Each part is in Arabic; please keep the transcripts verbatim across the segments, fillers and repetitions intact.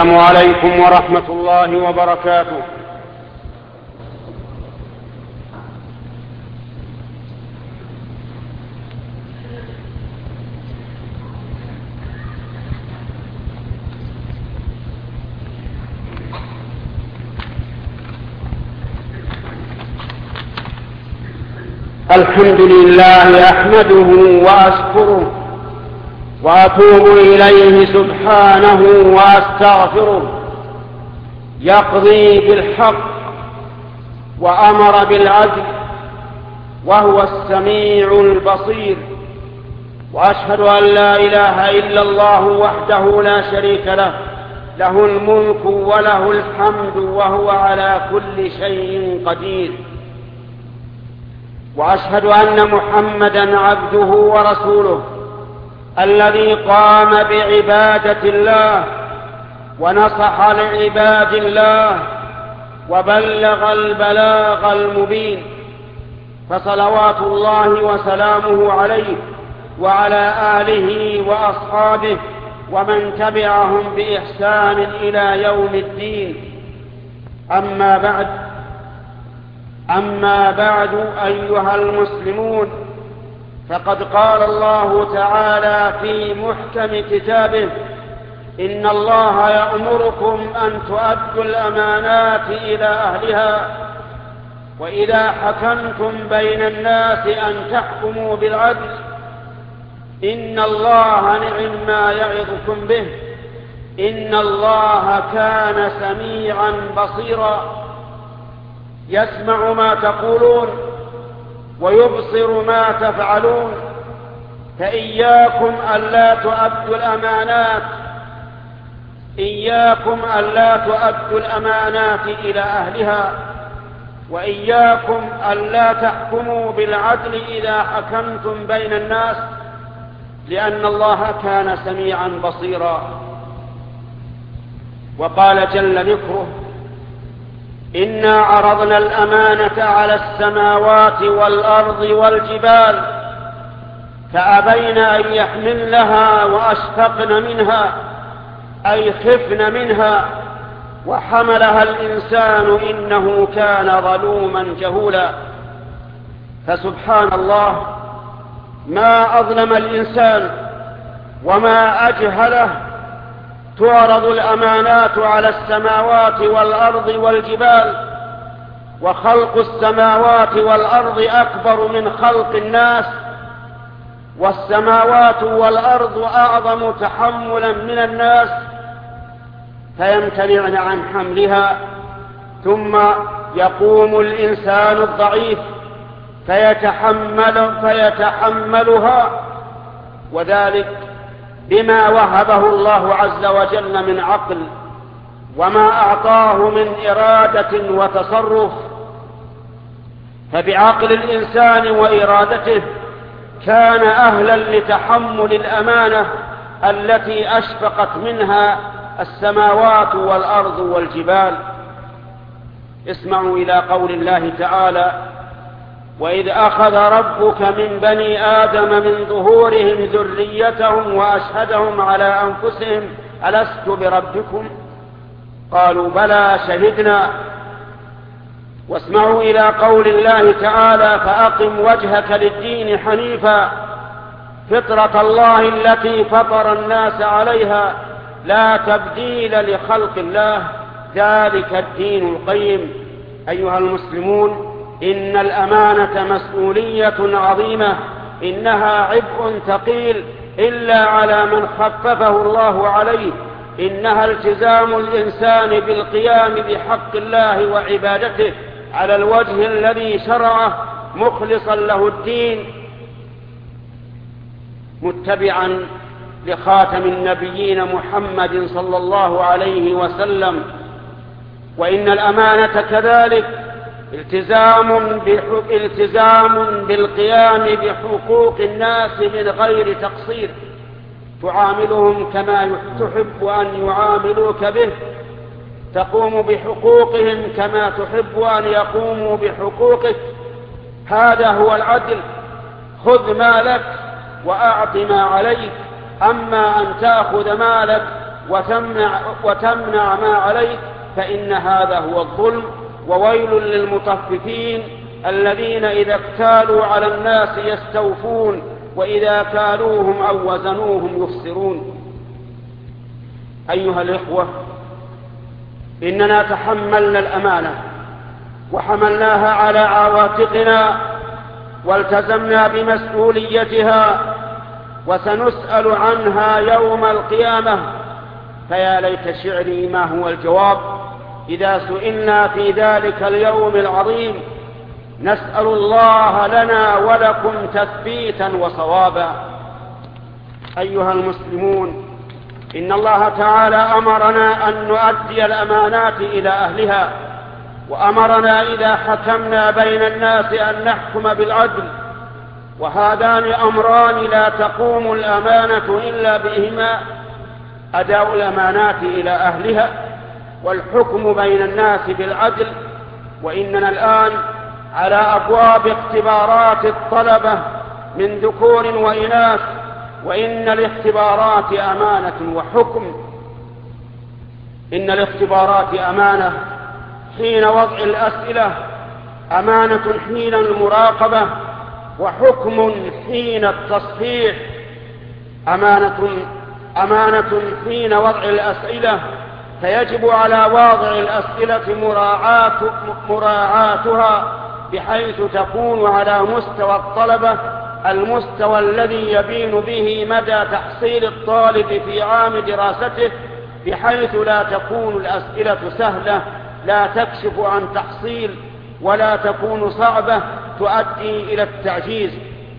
السلام عليكم ورحمة الله وبركاته. الحمد لله أحمده وأشكره وأتوب إليه سبحانه وأستغفره، يقضي بالحق وأمر بالعدل وهو السميع البصير، وأشهد أن لا إله إلا الله وحده لا شريك له، له الملك وله الحمد وهو على كل شيء قدير. وأشهد أن محمدًا عبده ورسوله الذي قام بعبادة الله ونصح لعباد الله وبلغ البلاغ المبين، فصلوات الله وسلامه عليه وعلى آله وأصحابه ومن تبعهم بإحسان إلى يوم الدين. أما بعد أما بعد أيها المسلمون، فقد قال الله تعالى في محكم كتابه: إن الله يأمركم أن تؤدوا الأمانات إلى أهلها وإذا حكمتم بين الناس أن تحكموا بالعدل، إن الله نعم ما يعظكم به، إن الله كان سميعا بصيرا، يسمع ما تقولون ويبصر ما تفعلون، فإياكم ألا تؤدوا الأمانات إياكم ألا تؤدوا الأمانات إلى أهلها وإياكم ألا تحكموا بالعدل إذا حكمتم بين الناس، لأن الله كان سميعا بصيرا. وقال جل ذكره: إنا عرضنا الأمانة على السماوات والأرض والجبال فأبين أن يحملنها وأشفقن منها، أي خفن منها، وحملها الإنسان إنه كان ظلوما جهولا. فسبحان الله، ما أظلم الإنسان وما أجهله. تعرض الأمانات على السماوات والأرض والجبال، وخلق السماوات والأرض أكبر من خلق الناس، والسماوات والأرض أعظم تحملا من الناس، فيمتنعن عن حملها، ثم يقوم الإنسان الضعيف فيتحمل فيتحملها، وذلك بما وهبه الله عز وجل من عقل وما أعطاه من إرادة وتصرف. فبعقل الإنسان وإرادته كان أهلا لتحمل الأمانة التي أشفقت منها السماوات والأرض والجبال. اسمعوا إلى قول الله تعالى: وإذ أخذ ربك من بني آدم من ظهورهم ذريتهم وأشهدهم على أنفسهم ألست بربكم قالوا بلى شهدنا. واسمعوا إلى قول الله تعالى: فأقم وجهك للدين حنيفا فطرة الله التي فطر الناس عليها لا تبديل لخلق الله ذلك الدين القيم. أيها المسلمون، إن الأمانة مسؤولية عظيمة، إنها عبء ثقيل إلا على من خففه الله عليه. إنها التزام الإنسان بالقيام بحق الله وعبادته على الوجه الذي شرعه مخلصا له الدين، متبعا لخاتم النبيين محمد صلى الله عليه وسلم. وإن الأمانة كذلك التزام التزام بالقيام بحقوق الناس من غير تقصير، تعاملهم كما تحب أن يعاملوك به، تقوم بحقوقهم كما تحب أن يقوموا بحقوقك. هذا هو العدل. خذ مالك وأعط ما عليك، أما أن تأخذ مالك وتمنع, وتمنع ما عليك، فإن هذا هو الظلم. وويل للمطففين الذين إذا اكتالوا على الناس يستوفون وإذا كالوهم أو وزنوهم يخسرون. أيها الإخوة، إننا تحملنا الأمانة وحملناها على عواتقنا والتزمنا بمسؤوليتها، وسنسأل عنها يوم القيامة. فيا ليت شعري ما هو الجواب إذا سئلنا في ذلك اليوم العظيم. نسأل الله لنا ولكم تثبيتا وصوابا. أيها المسلمون، إن الله تعالى أمرنا أن نؤدي الأمانات إلى أهلها، وأمرنا إذا حكمنا بين الناس أن نحكم بالعدل، وهذان أمران لا تقوم الأمانة إلا بهما: أداء الأمانات إلى أهلها والحكم بين الناس بالعدل. وإننا الآن على أبواب اختبارات الطلبة من ذكور وإناث، وإن الاختبارات أمانة وحكم. إن الاختبارات أمانة حين وضع الأسئلة، أمانة حين المراقبة، وحكم حين التصحيح. أمانة أمانة حين وضع الأسئلة، فيجب على واضع الأسئلة مراعاة مراعاتها بحيث تكون على مستوى الطلبة، المستوى الذي يبين به مدى تحصيل الطالب في عام دراسته، بحيث لا تكون الأسئلة سهلة لا تكشف عن تحصيل، ولا تكون صعبة تؤدي إلى التعجيز.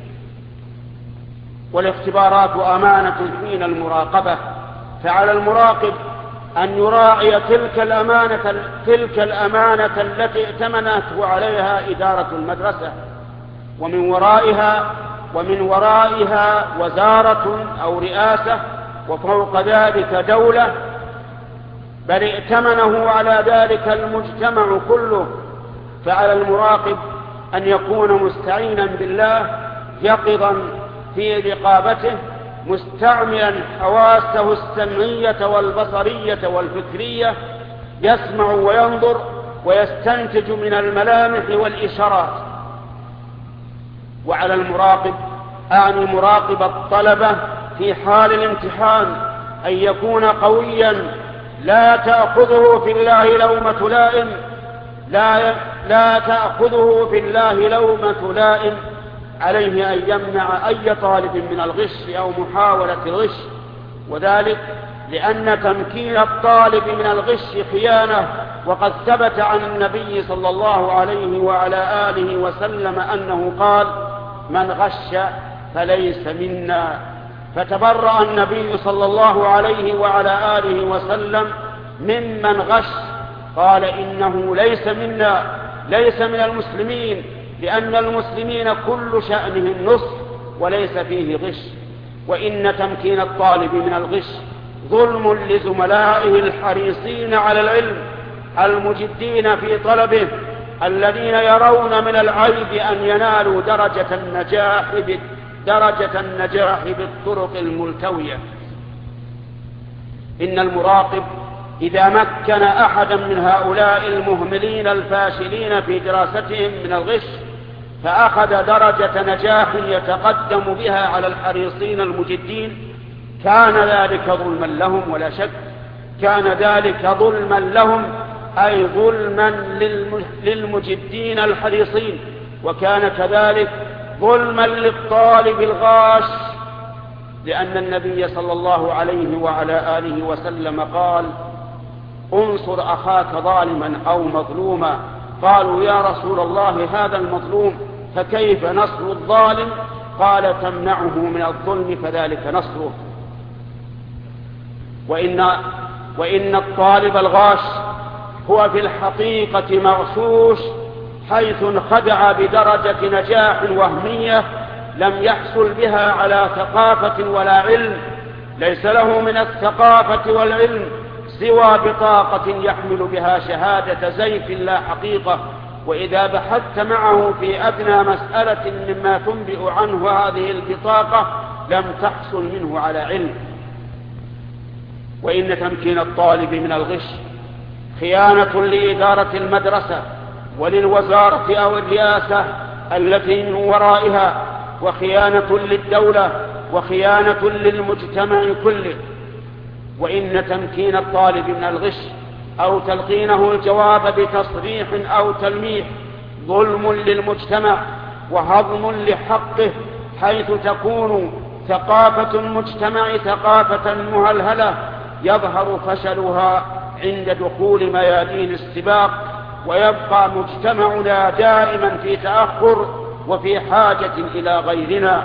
والاختبارات أمانة حين المراقبة، فعلى المراقب أن يراعي تلك الأمانة, تلك الأمانة التي ائتمنته عليها إدارة المدرسة، ومن ورائها ومن ورائها وزارة أو رئاسة، وفوق ذلك دولة، بل ائتمنه على ذلك المجتمع كله. فعلى المراقب أن يكون مستعينا بالله يقظا في رقابته، مستعملا حواسه السمعية والبصرية والفكرية، يسمع وينظر ويستنتج من الملامح والإشارات. وعلى المراقب، أعني مراقب الطلبة في حال الامتحان، أن يكون قويا لا تأخذه في الله لومة لائم لا, لا تأخذه في الله لومة لائم. عليه أن يمنع أي طالب من الغش أو محاولة الغش، وذلك لأن تمكين الطالب من الغش خيانة. وقد ثبت عن النبي صلى الله عليه وعلى آله وسلم أنه قال: من غش فليس منا. فتبرأ النبي صلى الله عليه وعلى آله وسلم ممن غش، قال: إنه ليس منا، ليس من المسلمين، لأن المسلمين كل شأنهم نصح وليس فيه غش. وإن تمكين الطالب من الغش ظلم لزملائه الحريصين على العلم المجدين في طلبه، الذين يرون من العيب أن ينالوا درجة النجاح درجة النجاح بالطرق الملتوية. إن المراقب إذا مكن أحدا من هؤلاء المهملين الفاشلين في دراستهم من الغش، فأخذ درجة نجاح يتقدم بها على الحريصين المجدين، كان ذلك ظلما لهم ولا شك. كان ذلك ظلما لهم، أي ظلما للمجدين الحريصين، وكان كذلك ظلما للطالب الغاش، لأن النبي صلى الله عليه وعلى آله وسلم قال: انصر أخاك ظالما أو مظلوما. قالوا: يا رسول الله، هذا المظلوم، فكيف نصر الظالم؟ قال: تمنعه من الظلم فذلك نصره. وإن, وإن الطالب الغاش هو في الحقيقة مغشوش، حيث انخدع بدرجة نجاح وهمية لم يحصل بها على ثقافة ولا علم، ليس له من الثقافة والعلم سوى بطاقة يحمل بها شهادة زيف لا حقيقة. وإذا بحثت معه في أدنى مسألة مما تنبئ عنه هذه البطاقة لم تحصل منه على علم. وإن تمكين الطالب من الغش خيانة لإدارة المدرسة وللوزارة أو الرئاسة التي من ورائها، وخيانة للدولة، وخيانة للمجتمع كله. وإن تمكين الطالب من الغش أو تلقينه الجواب بتصريح أو تلميح ظلم للمجتمع وهضم لحقه، حيث تكون ثقافة المجتمع ثقافة مهلهلة يظهر فشلها عند دخول ميادين السباق، ويبقى مجتمعنا دائما في تأخر وفي حاجة إلى غيرنا.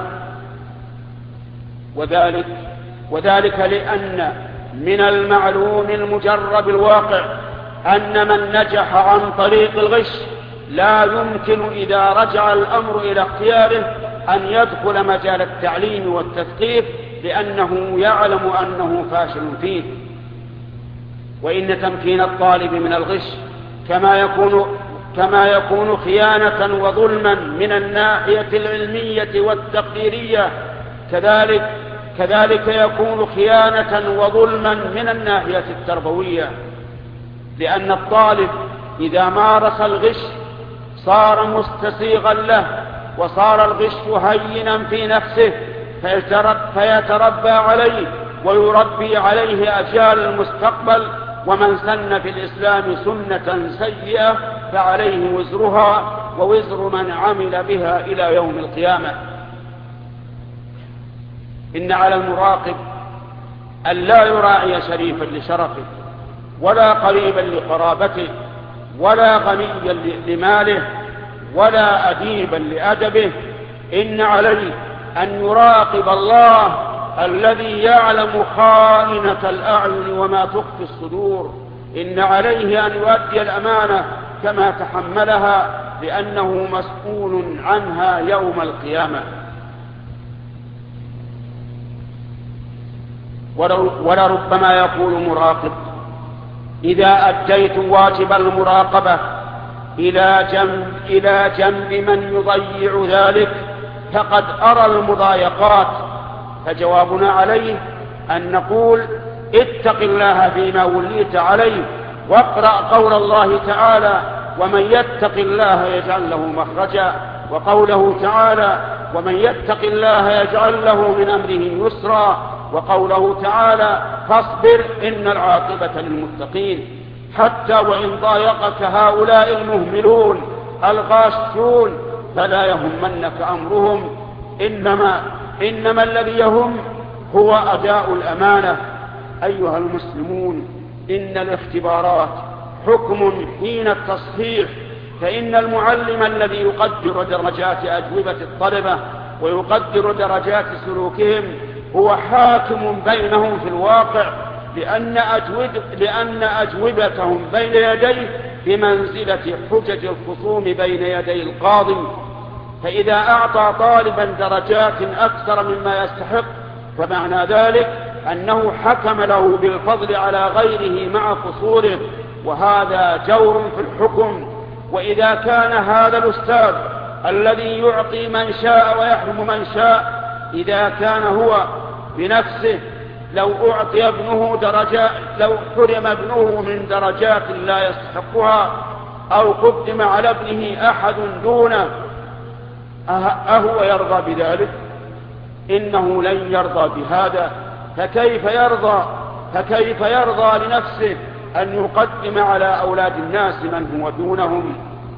وذلك, وذلك لأن من المعلوم المجرب الواقع أن من نجح عن طريق الغش لا يمكن إذا رجع الأمر إلى اختياره أن يدخل مجال التعليم والتثقيف، لأنه يعلم أنه فاشل فيه. وإن تمكين الطالب من الغش كما يكون, كما يكون خيانة وظلما من الناحية العلمية والتقديرية، كذلك, كذلك يكون خيانة وظلما من الناحية التربوية، لأن الطالب إذا مارس الغش صار مستسيغا له، وصار الغش هينا في نفسه فيتربى عليه ويربي عليه أجيال المستقبل. ومن سن في الإسلام سنة سيئة فعليه وزرها ووزر من عمل بها إلى يوم القيامة. إن على المراقب أن لا يراعي شريفا لشرفه، ولا قريبا لقرابته، ولا غنيا لماله، ولا أديبا لأدبه. إن عليه أن يراقب الله الذي يعلم خائنة الأعين وما تخفي الصدور. إن عليه أن يؤدي الأمانة كما تحملها، لأنه مسؤول عنها يوم القيامة. ولربما يقول مراقب: إذا أديت واجب المراقبة إلى جنب, إلى جنب من يضيع ذلك فقد أرى المضايقات. فجوابنا عليه أن نقول: اتق الله فيما وليت عليه، واقرأ قول الله تعالى: ومن يتق الله يجعل له مخرجا، وقوله تعالى: ومن يتق الله يجعل له من أمره يسرا، وقوله تعالى: فاصبر إن العاقبة للمتقين. حتى وإن ضايقك هؤلاء المهملون الغاشون فلا يهمنك أمرهم، إنما, إنما الذي يهم هو أداء الأمانة. أيها المسلمون، إن الاختبارات حكم حين التصحيح، فإن المعلم الذي يقدر درجات أجوبة الطلبة ويقدر درجات سلوكهم هو حاكم بينهم في الواقع، لأن, أجوب لأن أجوبتهم بين يديه بمنزلة حجج الخصوم بين يدي القاضي. فإذا أعطى طالبا درجات أكثر مما يستحق فمعنى ذلك أنه حكم له بالفضل على غيره مع قصوره، وهذا جور في الحكم. وإذا كان هذا الأستاذ الذي يعطي من شاء ويحرم من شاء، إذا كان هو بنفسه لو أعطي ابنه درجات، لو حرم ابنه من درجات لا يستحقها أو قدم على ابنه أحد دونه، أهو يرضى بذلك؟ إنه لن يرضى بهذا. فكيف يرضى فكيف يرضى لنفسه أن يقدم على أولاد الناس من هو دونهم؟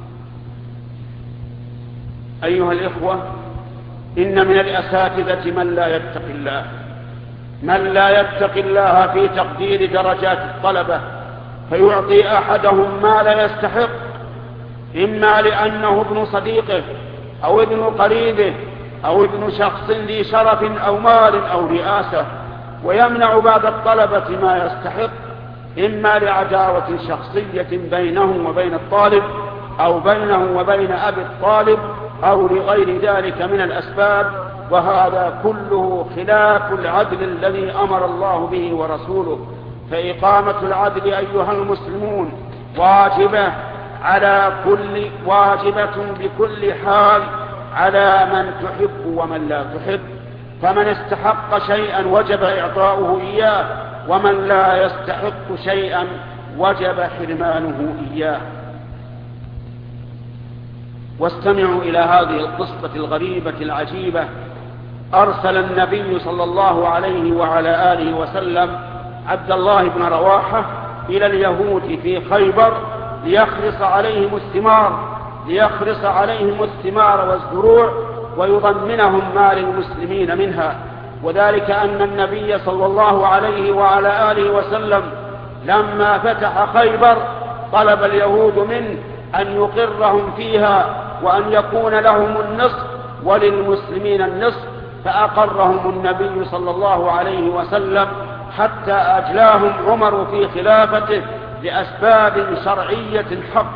أيها الإخوة، إن من الأساتذة من لا يتق الله من لا يتق الله في تقدير درجات الطلبة، فيعطي أحدهم ما لا يستحق، إما لأنه ابن صديقه أو ابن قريبه أو ابن شخص ذي شرف أو مال أو رئاسة، ويمنع بعض الطلبة ما يستحق، إما لعداوة شخصية بينه وبين الطالب أو بينه وبين أبي الطالب أو لغير ذلك من الأسباب. وهذا كله خلاف العدل الذي أمر الله به ورسوله. فإقامة العدل أيها المسلمون واجبة على كل واجبة بكل حال على من تحب ومن لا تحب. فمن استحق شيئا وجب إعطاؤه إياه، ومن لا يستحق شيئا وجب حرمانه إياه. واستمعوا إلى هذه القصة الغريبة العجيبة. أرسل النبي صلى الله عليه وعلى آله وسلم عبد الله بن رواحة إلى اليهود في خيبر ليخلص عليهم الثمار ليخلص عليهم الثمار والزروع ويضمنهم ما للمسلمين منها. وذلك أن النبي صلى الله عليه وعلى آله وسلم لما فتح خيبر طلب اليهود منه أن يقرهم فيها وأن يكون لهم النصف وللمسلمين النصف، فأقرهم النبي صلى الله عليه وسلم حتى أجلاهم عمر في خلافته لأسباب شرعية حق.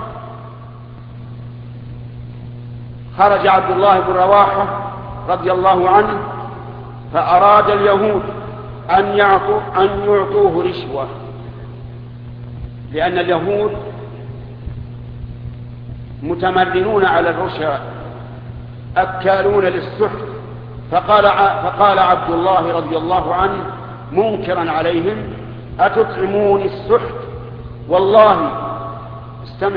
خرج عبد الله بن رواحة رضي الله عنه فأراد اليهود أن يعطوا أن يعطوه رشوة، لأن اليهود متمرنون على الرشا أكالون للسحت. فقال فقال عبد الله رضي الله عنه منكرا عليهم: أتطعموني السحت؟ والله استمع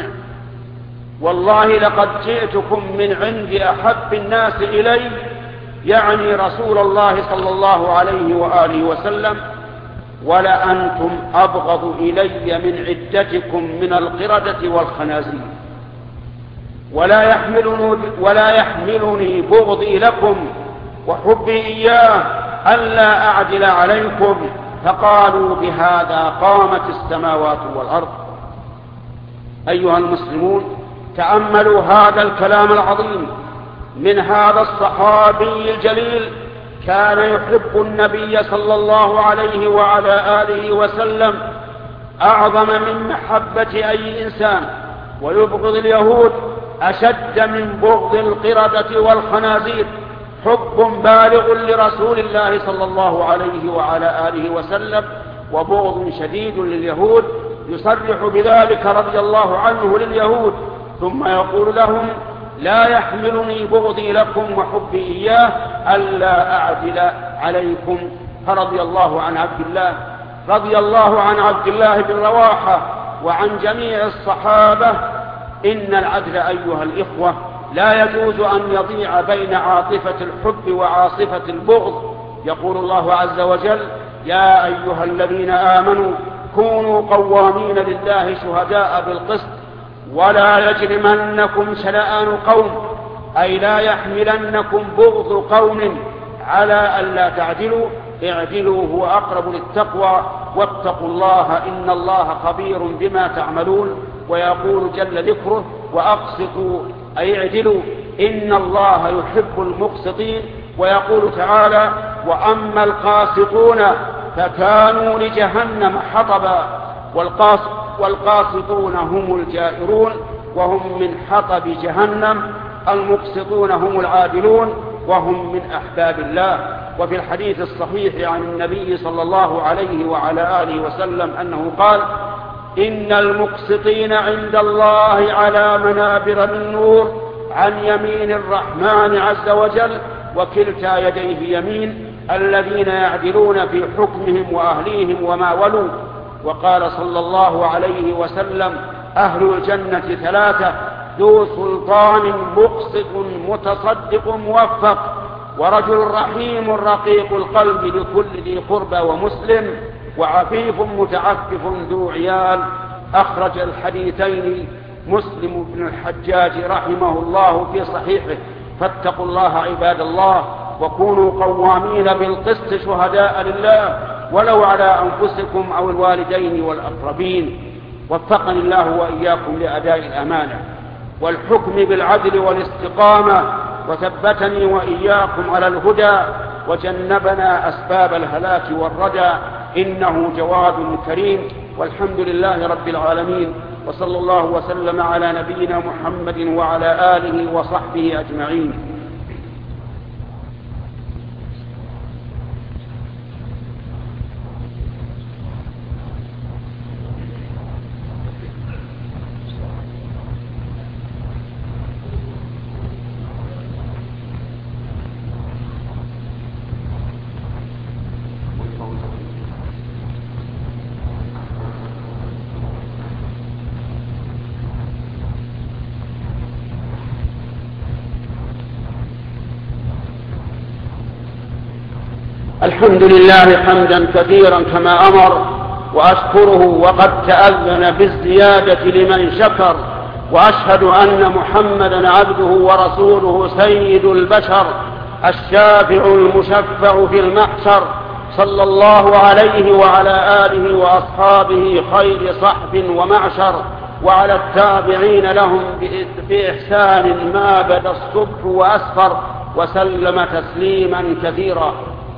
والله لقد جئتكم من عند أحب الناس إلي، يعني رسول الله صلى الله عليه وآله وسلم، ولأنتم أبغض إلي من عدتكم من القردة والخنازير، ولا يحملني, ولا يحملني بغضي لكم وحبي إياه ألا أعدل عليكم. فقالوا: بهذا قامت السماوات والأرض. أيها المسلمون، تأملوا هذا الكلام العظيم من هذا الصحابي الجليل، كان يحب النبي صلى الله عليه وعلى آله وسلم أعظم من محبة أي إنسان، ويبغض اليهود أشد من بغض القردة والخنازير، حب بالغ لرسول الله صلى الله عليه وعلى آله وسلم وبغض شديد لليهود. يصرح بذلك رضي الله عنه لليهود، ثم يقول لهم: لا يحملني بغضي لكم وحبي إياه ألا أعدل عليكم. فرضي الله عن عبد الله رضي الله عن عبد الله بن رواحة وعن جميع الصحابة إن العدل أيها الإخوة لا يجوز أن يضيع بين عاطفة الحب وعاصفة البغض. يقول الله عز وجل: يا أيها الذين آمنوا كونوا قوامين لله شهداء بالقسط ولا يجرمنكم شنآن قوم، أي لا يحملنكم بغض قوم على ألا تعدلوا، اعدلوا هو أقرب للتقوى، واتقوا الله إن الله خبير بما تعملون. ويقول جل ذكره: وأقسطوا أي اعدلوا إن الله يحب المقسطين. ويقول تعالى: وأما القاسطون فكانوا لجهنم حطبا، والقاسطون هم الجائرون وهم من حطب جهنم، المقسطون هم العادلون وهم من أحباب الله. وفي الحديث الصحيح عن النبي صلى الله عليه وعلى آله وسلم أنه قال: إن المقسطين عند الله على منابر من نور عن يمين الرحمن عز وجل، وكلتا يديه يمين، الذين يعدلون في حكمهم وأهليهم وما ولوا. وقال صلى الله عليه وسلم: أهل الجنة ثلاثة: ذو سلطان مقسط متصدق موفق، ورجل رحيم رقيق القلب لكل ذي قربى ومسلم، وعفيف متعفف ذو عيال. أخرج الحديثين مسلم بن الحجاج رحمه الله في صحيحه. فاتقوا الله عباد الله، وكونوا قوامين بالقسط شهداء لله ولو على أنفسكم أو الوالدين والأقربين. وفقني الله وإياكم لأداء الأمانة والحكم بالعدل والاستقامة، وثبتني وإياكم على الهدى، وجنبنا أسباب الهلاك والردى، إنه جواد كريم. والحمد لله رب العالمين، وصلى الله وسلم على نبينا محمد وعلى آله وصحبه أجمعين. الحمد لله حمدا كثيرا كما أمر، وأشكره وقد تأذن بالزيادة لمن شكر، وأشهد أن محمدا عبده ورسوله سيد البشر الشافع المشفع في المحشر، صلى الله عليه وعلى آله وأصحابه خير صحب ومعشر، وعلى التابعين لهم بإحسان ما بدا الصبح وأسفر، وسلم تسليما كثيرا.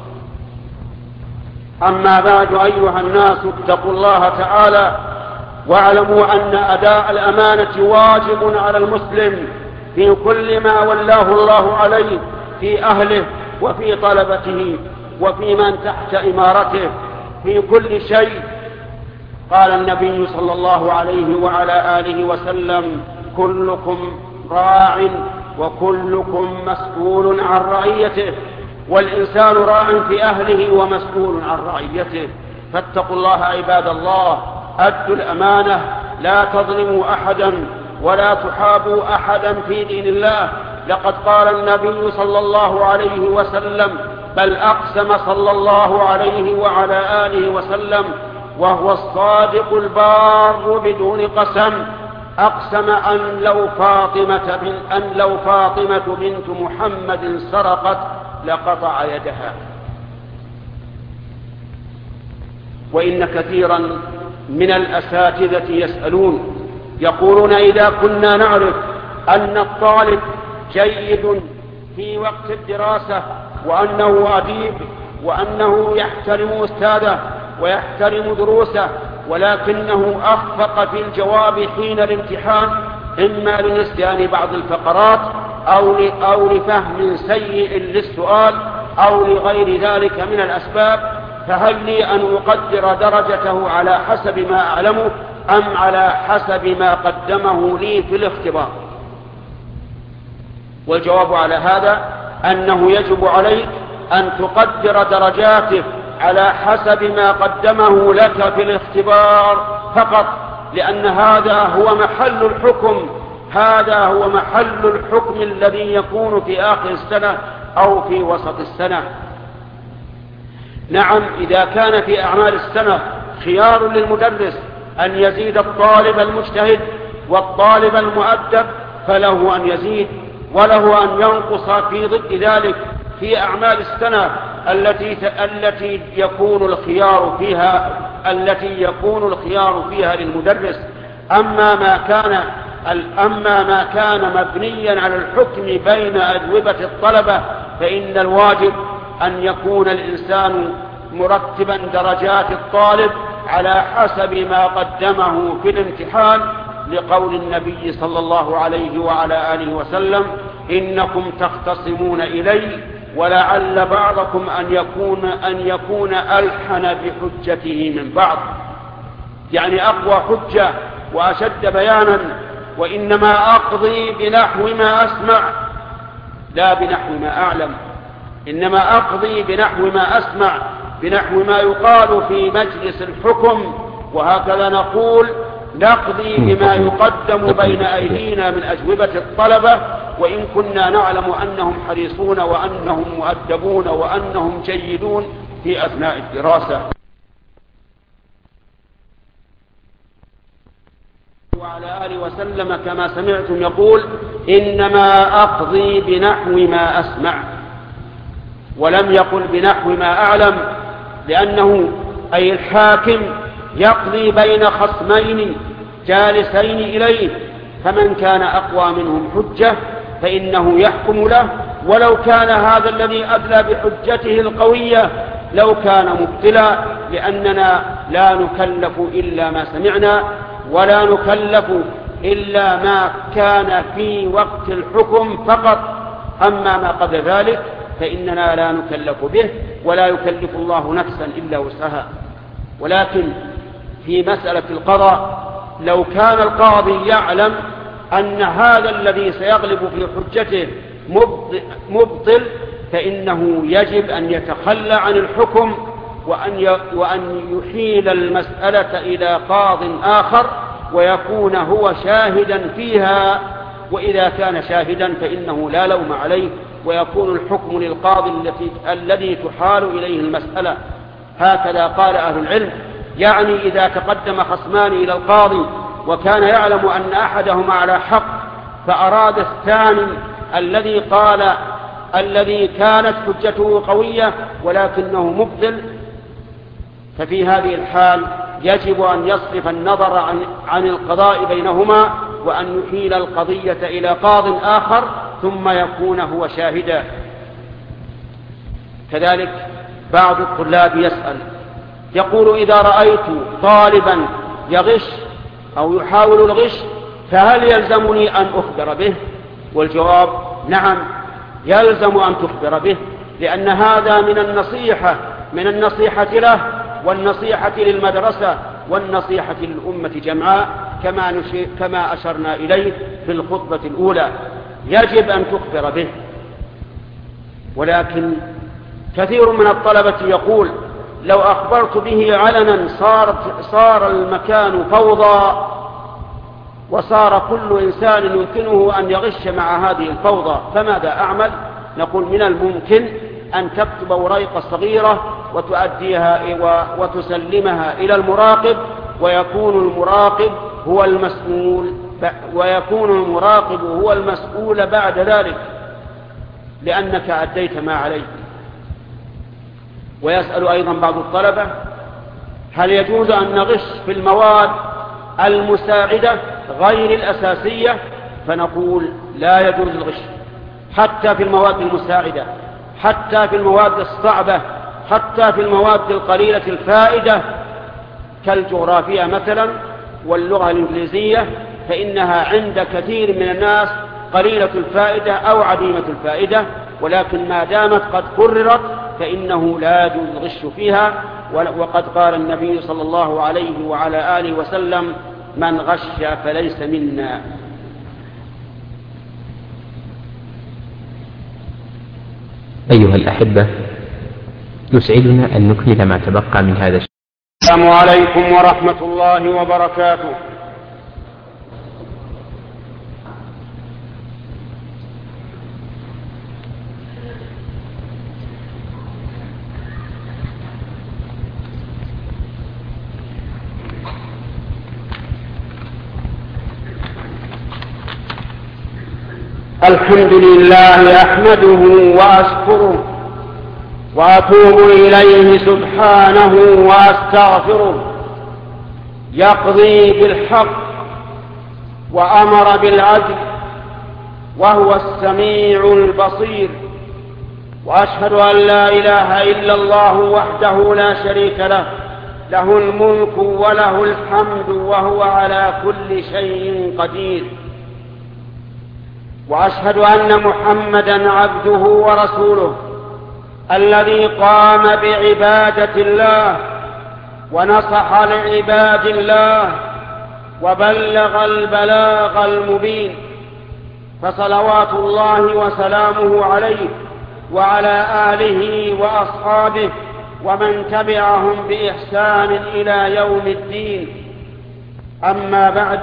أما بعد، أيها الناس اتقوا الله تعالى، واعلموا أن أداء الأمانة واجب على المسلم في كل ما ولاه الله عليه، في أهله وفي طلبته وفي من تحت إمارته، في كل شيء. قال النبي صلى الله عليه وعلى آله وسلم: كلكم راع وكلكم مسؤول عن رعيته، والإنسان راع في أهله ومسؤول عن رعيته. فاتقوا الله عباد الله، أدوا الأمانة، لا تظلموا أحدا ولا تحابوا أحدا في دين الله. لقد قال النبي صلى الله عليه وسلم، بل أقسم صلى الله عليه وعلى آله وسلم وهو الصادق البار بدون قسم، أقسم أن لو فاطمة بنت, أن لو فاطمة بنت محمد سرقت لقطع يدها. وإن كثيرا من الأساتذة يسألون يقولون: إذا كنا نعرف أن الطالب جيد في وقت الدراسة، وأنه أديب، وأنه يحترم أستاذه ويحترم دروسه، ولكنه أخفق في الجواب حين الامتحان، إما لنسيان بعض الفقرات أو لفهم سيء للسؤال أو لغير ذلك من الأسباب، فهل لي أن أقدر درجته على حسب ما أعلمه أم على حسب ما قدمه لي في الاختبار؟ والجواب على هذا أنه يجب عليك أن تقدر درجاته على حسب ما قدمه لك في الاختبار فقط، لأن هذا هو محل الحكم، هذا هو محل الحكم الذي يكون في آخر السنة أو في وسط السنة. نعم، إذا كان في أعمال السنة خيار للمدرس أن يزيد الطالب المجتهد والطالب المؤدب فله أن يزيد، وله أن ينقص في ضد ذلك في أعمال السنة التي التي يكون الخيار فيها التي يكون الخيار فيها للمدرس. أما ما كان أما ما كان مبنيا على الحكم بين أجوبة الطلبة، فإن الواجب أن يكون الإنسان مرتبا درجات الطالب على حسب ما قدمه في الامتحان، لقول النبي صلى الله عليه وعلى آله وسلم: إنكم تختصمون إلي ولعل بعضكم أن يكون, أن يكون ألحن بحجته من بعض، يعني أقوى حجة وأشد بيانا. وإنما أقضي بنحو ما أسمع لا بنحو ما أعلم، إنما أقضي بنحو ما أسمع، بنحو ما يقال في مجلس الحكم، وهكذا نقول نقضي بما يقدم بين أيدينا من أجوبة الطلبة، وإن كنا نعلم أنهم حريصون وأنهم مؤدبون وأنهم جيدون في أثناء الدراسة. وعلى آله وسلم كما سمعتم يقول: إنما أقضي بنحو ما أسمع، ولم يقل بنحو ما أعلم، لأنه أي الحاكم يقضي بين خصمين جالسين إليه، فمن كان أقوى منهم حجة فإنه يحكم له، ولو كان هذا الذي أدلى بحجته القوية لو كان مبتلا، لأننا لا نكلف إلا ما سمعنا، ولا نكلف إلا ما كان في وقت الحكم فقط. أما ما قبل ذلك فإننا لا نكلف به، ولا يكلف الله نفسا إلا وسعها. ولكن في مسألة القضاء، لو كان القاضي يعلم أن هذا الذي سيغلب في حجته مبطل، فإنه يجب أن يتخلى عن الحكم وأن يحيل المسألة إلى قاض آخر ويكون هو شاهدا فيها. وإذا كان شاهدا فإنه لا لوم عليه، ويكون الحكم للقاضي التي الذي تحال إليه المسألة. هكذا قال أهل العلم، يعني إذا تقدم خصمان إلى القاضي وكان يعلم أن أحدهما على حق فأراد الثاني الذي قال الذي كانت حجته قوية ولكنه مبطل، ففي هذه الحال يجب أن يصرف النظر عن, عن القضاء بينهما وأن يحيل القضية إلى قاض آخر ثم يكون هو شاهدا. كذلك بعض الطلاب يسأل يقول إذا رأيت طالبا يغش أو يحاول الغش فهل يلزمني أن أخبر به؟ والجواب نعم، يلزم أن تخبر به، لأن هذا من النصيحة من النصيحة له والنصيحة للمدرسة والنصيحة للأمة جمعاء كما, كما أشرنا إليه في الخطبة الأولى. يجب أن تخبر به. ولكن كثير من الطلبة يقول لو أخبرت به علنا صارت صار المكان فوضى وصار كل إنسان يمكنه أن يغش مع هذه الفوضى، فماذا أعمل؟ نقول من الممكن أن تكتب ورقة صغيرة وتؤديها وتسلمها إلى المراقب، ويكون المراقب هو المسؤول ويكون المراقب هو المسؤول بعد ذلك، لأنك أديت ما عليك. ويسأل أيضا بعض الطلبة هل يجوز أن نغش في المواد المساعدة غير الأساسية؟ فنقول لا يجوز الغش حتى في المواد المساعدة، حتى في المواد الصعبة، حتى في المواد القليلة الفائدة كالجغرافيا مثلا واللغة الإنجليزية، فإنها عند كثير من الناس قليلة الفائدة أو عديمة الفائدة، ولكن ما دامت قد قررت فإنه لا يجوز الغش فيها. وقد قال النبي صلى الله عليه وعلى آله وسلم من غش فليس منا. أيها الأحبة، يسعدنا أن نكمل ما تبقى من هذا الشيء. السلام عليكم ورحمة الله وبركاته. الحمد لله أحمده وأشكره وأتوب إليه سبحانه وأستغفره، يقضي بالحق وأمر بالعدل وهو السميع البصير، وأشهد أن لا إله إلا الله وحده لا شريك له، له الملك وله الحمد وهو على كل شيء قدير. وأشهد أن محمدًا عبده ورسوله الذي قام بعبادة الله ونصح لعباد الله وبلغ البلاغ المبين، فصلوات الله وسلامه عليه وعلى آله وأصحابه ومن تبعهم بإحسان إلى يوم الدين. أما بعد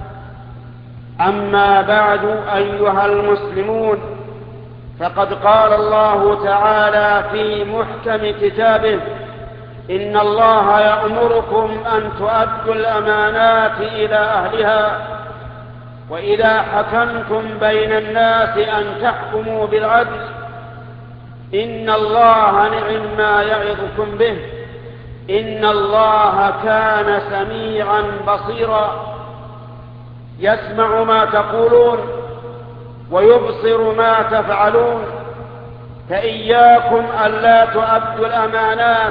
أما بعد أيها المسلمون، فقد قال الله تعالى في محكم كتابه: إن الله يأمركم أن تؤدوا الأمانات إلى أهلها وإذا حكمتم بين الناس أن تحكموا بالعدل إن الله نعم ما يعظكم به إن الله كان سميعا بصيرا، يسمع ما تقولون ويبصر ما تفعلون، فإياكم ألا تؤدوا الأمانات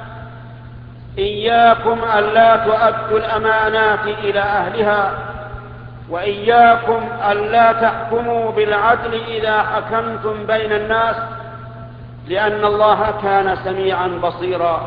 إياكم ألا تؤدوا الأمانات إلى أهلها وإياكم ألا تحكموا بالعدل إذا حكمتم بين الناس، لأن الله كان سميعا بصيرا.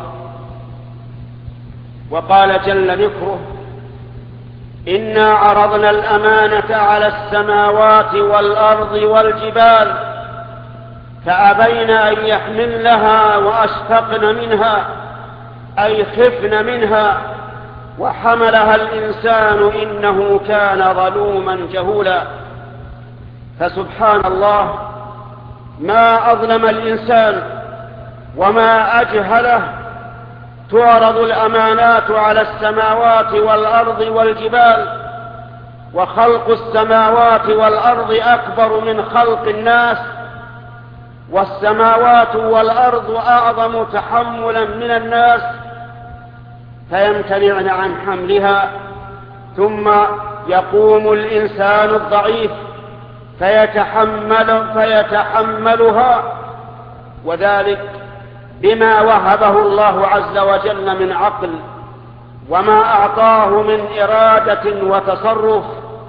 وقال جل ذكره: إنا عرضنا الأمانة على السماوات والأرض والجبال فأبين أن يحملنها وأشفقن منها أي خفن منها وحملها الإنسان إنه كان ظلوما جهولا. فسبحان الله، ما أظلم الإنسان وما أجهله. تعرض الأمانات على السماوات والأرض والجبال، وخلق السماوات والأرض أكبر من خلق الناس، والسماوات والأرض أعظم تحملا من الناس، فيمتنعن عن حملها. ثم يقوم الإنسان الضعيف فيتحمل فيتحملها، وذلك بما وهبه الله عز وجل من عقل، وما أعطاه من إرادة وتصرف.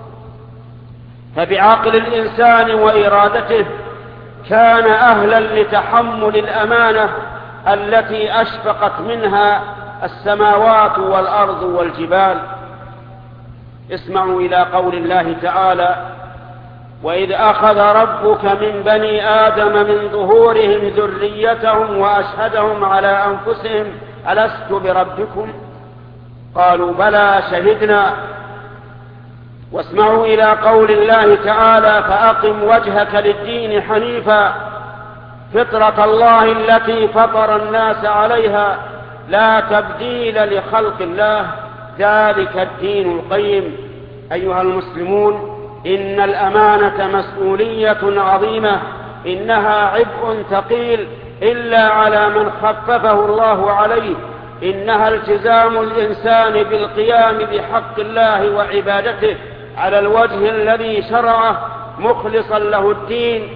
فبعقل الإنسان وإرادته كان أهلا لتحمل الأمانة التي أشفقت منها السماوات والأرض والجبال. اسمعوا إلى قول الله تعالى: وإذ أخذ ربك من بني آدم من ظهورهم ذريتهم وأشهدهم على أنفسهم ألست بربكم قالوا بلى شهدنا. واسمعوا إلى قول الله تعالى: فأقم وجهك للدين حنيفا فطرة الله التي فطر الناس عليها لا تبديل لخلق الله ذلك الدين القيم. أيها المسلمون، إن الأمانة مسؤولية عظيمة، إنها عبء ثقيل إلا على من خففه الله عليه. إنها التزام الإنسان بالقيام بحق الله وعبادته على الوجه الذي شرعه مخلصا له الدين،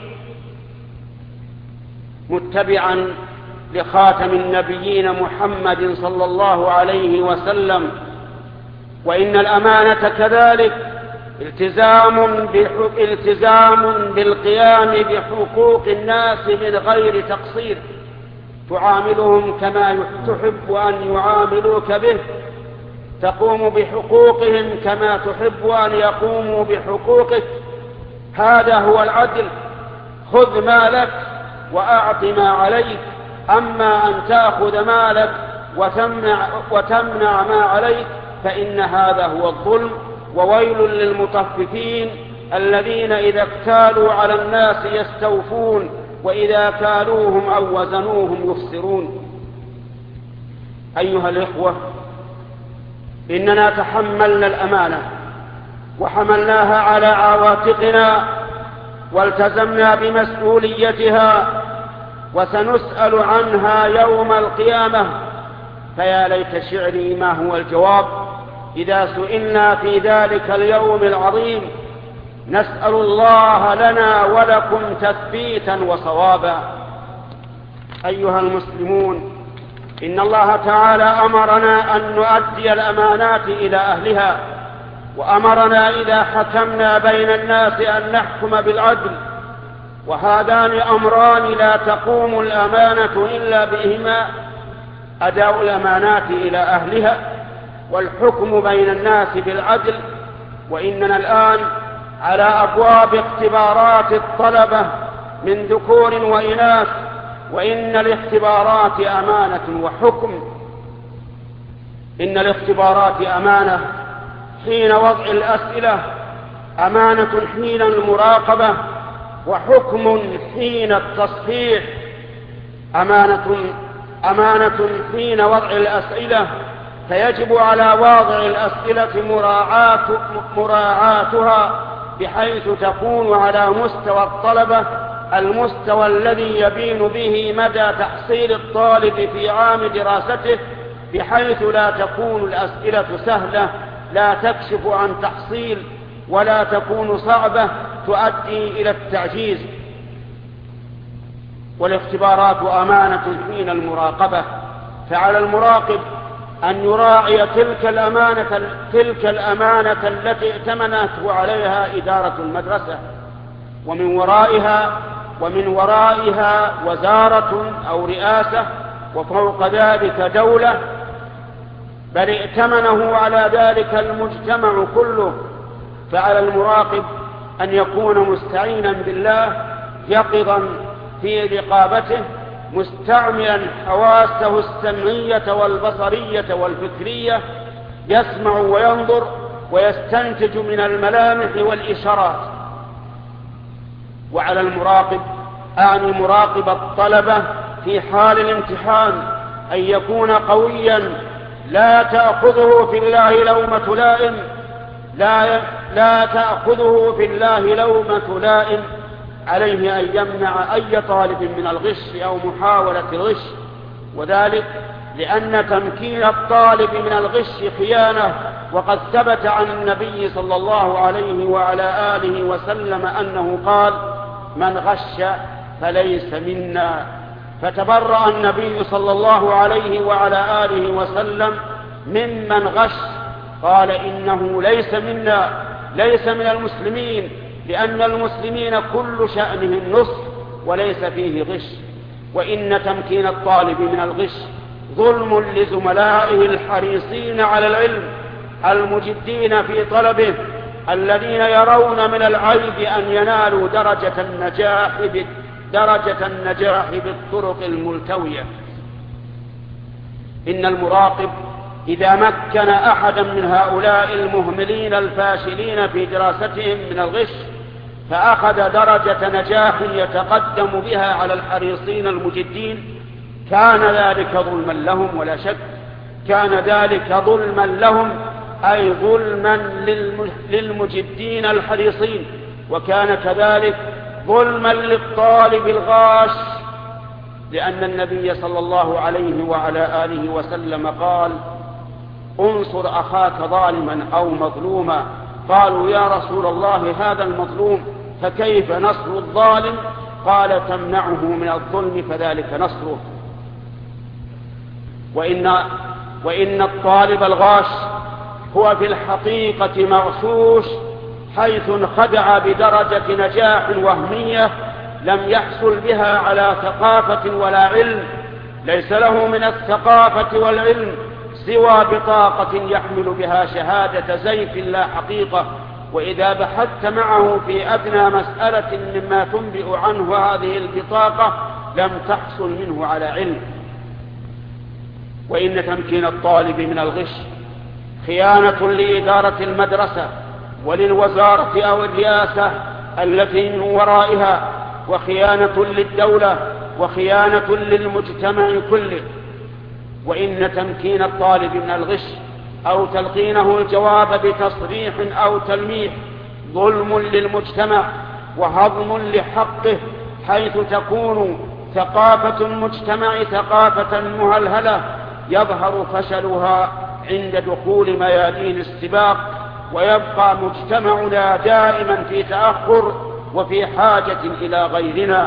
متبعا لخاتم النبيين محمد صلى الله عليه وسلم. وإن الأمانة كذلك التزام التزام بالقيام بحقوق الناس من غير تقصير، تعاملهم كما تحب أن يعاملوك به، تقوم بحقوقهم كما تحب أن يقوموا بحقوقك. هذا هو العدل. خذ مالك وأعط ما عليك. أما أن تأخذ مالك وتمنع, وتمنع ما عليك فإن هذا هو الظلم. وويل للمطففين الذين إذا اكتالوا على الناس يستوفون وإذا كالوهم أو وزنوهم يخسرون. أيها الإخوة، إننا تحملنا الأمانة وحملناها على عواتقنا والتزمنا بمسؤوليتها، وسنسأل عنها يوم القيامة. فيا ليت شعري ما هو الجواب إذا سئلنا في ذلك اليوم العظيم. نسأل الله لنا ولكم تثبيتا وصوابا. أيها المسلمون، إن الله تعالى أمرنا أن نؤدي الأمانات إلى أهلها، وأمرنا إذا حكمنا بين الناس أن نحكم بالعدل، وهذان أمران لا تقوم الأمانة إلا بهما: أداء الأمانات إلى أهلها والحكم بين الناس بالعدل. وإننا الآن على أبواب اختبارات الطلبة من ذكور وإناث، وإن الاختبارات أمانة وحكم. إن الاختبارات أمانة حين وضع الأسئلة، أمانة حين المراقبة، وحكم حين التصحيح. أمانة أمانة حين وضع الأسئلة، فيجب على واضع الأسئلة مراعاة مراعاتها بحيث تكون على مستوى الطلبة، المستوى الذي يبين به مدى تحصيل الطالب في عام دراسته، بحيث لا تكون الأسئلة سهلة لا تكشف عن تحصيل، ولا تكون صعبة تؤدي إلى التعجيز. والاختبارات أمانة حين المراقبة، فعلى المراقب أن يراعي تلك الأمانة, تلك الأمانة التي ائتمنته عليها إدارة المدرسة، ومن ورائها ومن ورائها وزارة أو رئاسة، وفوق ذلك دولة، بل ائتمنه على ذلك المجتمع كله. فعلى المراقب أن يكون مستعينا بالله يقظا في رقابته، مستعملا حواسه السمعية والبصرية والفكرية، يسمع وينظر ويستنتج من الملامح والإشارات. وعلى المراقب أعني مراقب الطلبة في حال الامتحان، أن يكون قويا لا تأخذه في الله لومة لائم لا, لا تأخذه في الله لومة لائم عليه أن يمنع أي طالب من الغش أو محاولة الغش، وذلك لأن تمكين الطالب من الغش خيانة، وقد ثبت عن النبي صلى الله عليه وعلى آله وسلم أنه قال: من غش فليس منا. فتبرأ النبي صلى الله عليه وعلى آله وسلم ممن غش، قال: إنه ليس منا، ليس من المسلمين، لأن المسلمين كل شأنهم النصح وليس فيه غش. وإن تمكين الطالب من الغش ظلم لزملائه الحريصين على العلم المجدين في طلبه، الذين يرون من العيب أن ينالوا درجة النجاح درجة النجاح بالطرق الملتوية. إن المراقب إذا مكن أحدا من هؤلاء المهملين الفاشلين في دراستهم من الغش فأخذ درجة نجاح يتقدم بها على الحريصين المجدين، كان ذلك ظلما لهم ولا شك، كان ذلك ظلما لهم، أي ظلما للمجدين الحريصين، وكان كذلك ظلما للطالب الغاش، لأن النبي صلى الله عليه وعلى آله وسلم قال: انصر أخاك ظالما أو مظلوما. قالوا: يا رسول الله هذا المظلوم فكيف نصر الظالم؟ قال: تمنعه من الظلم فذلك نصره. وإن, وإن الطالب الغاش هو في الحقيقة مغشوش، حيث انخدع بدرجة نجاح وهمية لم يحصل بها على ثقافة ولا علم، ليس له من الثقافة والعلم سوى بطاقة يحمل بها شهادة زيف لا حقيقة، وإذا بحثت معه في أدنى مسألة مما تنبئ عنه هذه البطاقة لم تحصل منه على علم. وإن تمكين الطالب من الغش خيانة لإدارة المدرسة وللوزارة أو الرئاسة التي من ورائها، وخيانة للدولة، وخيانة للمجتمع كله. وإن تمكين الطالب من الغش أو تلقينه الجواب بتصريح أو تلميح ظلم للمجتمع وهضم لحقه، حيث تكون ثقافة المجتمع ثقافة مهلهلة يظهر فشلها عند دخول ميادين السباق، ويبقى مجتمعنا دائما في تأخر وفي حاجة إلى غيرنا.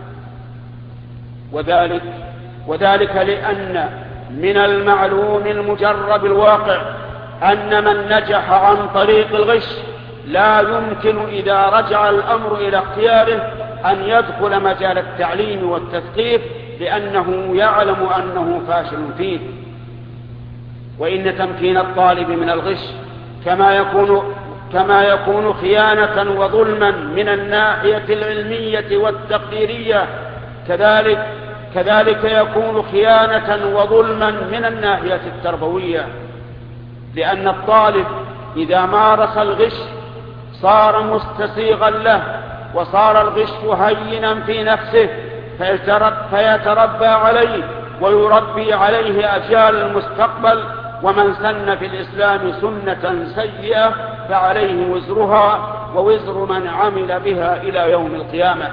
وذلك, وذلك لأن من المعلوم المجرب الواقع أن من نجح عن طريق الغش لا يمكن إذا رجع الأمر إلى اختياره أن يدخل مجال التعليم والتثقيف، لأنه يعلم أنه فاشل فيه. وإن تمكين الطالب من الغش كما يكون, كما يكون خيانة وظلما من الناحية العلمية والتقديرية، كذلك, كذلك يكون خيانة وظلما من الناحية التربوية، لأن الطالب إذا مارس الغش صار مستسيغا له، وصار الغش هينا في نفسه فيتربى عليه ويربي عليه أجيال المستقبل. ومن سن في الإسلام سنة سيئة فعليه وزرها ووزر من عمل بها إلى يوم القيامة.